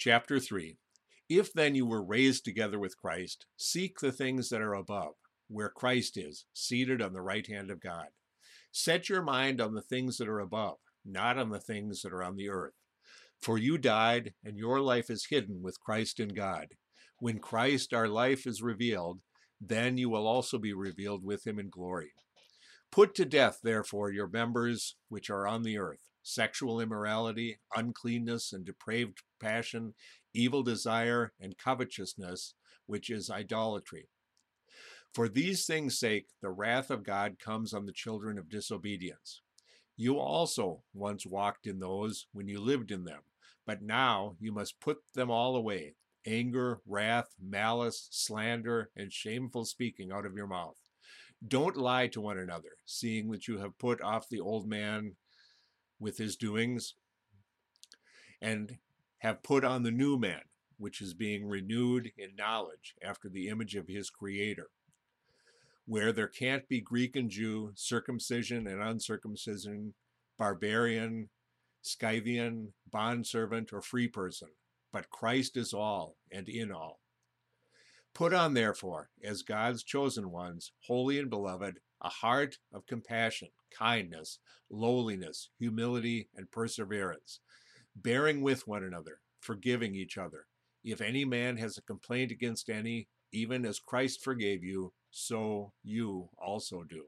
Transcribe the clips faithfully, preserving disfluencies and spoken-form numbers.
Chapter three. If then you were raised together with Christ, seek the things that are above, where Christ is, seated on the right hand of God. Set your mind on the things that are above, not on the things that are on the earth. For you died, and your life is hidden with Christ in God. When Christ, our life, is revealed, then you will also be revealed with him in glory. Put to death, therefore, your members which are on the earth: sexual immorality, uncleanness, and depraved passion, evil desire, and covetousness, which is idolatry. For these things' sake, the wrath of God comes on the children of disobedience. You also once walked in those when you lived in them, but now you must put them all away: anger, wrath, malice, slander, and shameful speaking out of your mouth. Don't lie to one another, seeing that you have put off the old man with his doings, and have put on the new man, which is being renewed in knowledge after the image of his Creator, where there can't be Greek and Jew, circumcision and uncircumcision, barbarian, Scythian, bondservant, or free person, but Christ is all and in all. Put on, therefore, as God's chosen ones, holy and beloved, a heart of compassion, kindness, lowliness, humility, and perseverance, bearing with one another, forgiving each other. If any man has a complaint against any, even as Christ forgave you, so you also do.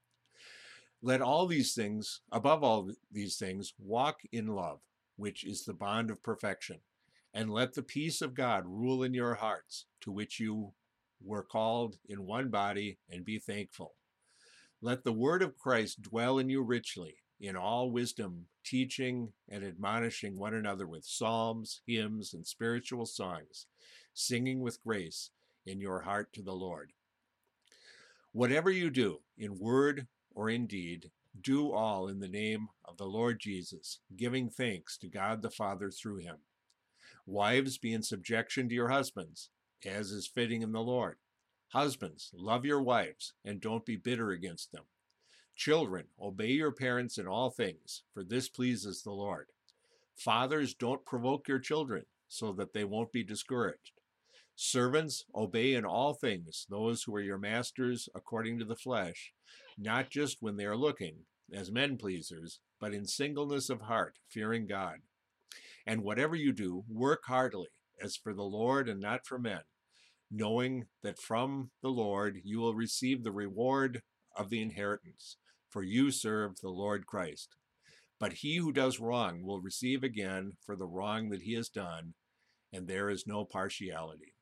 Let all these things, above all these things, walk in love, which is the bond of perfection. And let the peace of God rule in your hearts, to which you were called in one body, and be thankful. Let the word of Christ dwell in you richly, in all wisdom, teaching and admonishing one another with psalms, hymns, and spiritual songs, singing with grace in your heart to the Lord. Whatever you do, in word or in deed, do all in the name of the Lord Jesus, giving thanks to God the Father through him. Wives, be in subjection to your husbands, as is fitting in the Lord. Husbands, love your wives, and don't be bitter against them. Children, obey your parents in all things, for this pleases the Lord. Fathers, don't provoke your children, so that they won't be discouraged. Servants, obey in all things those who are your masters according to the flesh, not just when they are looking, as men pleasers, but in singleness of heart, fearing God. And whatever you do, work heartily, as for the Lord and not for men, knowing that from the Lord you will receive the reward of the inheritance, for you serve the Lord Christ. But he who does wrong will receive again for the wrong that he has done, and there is no partiality.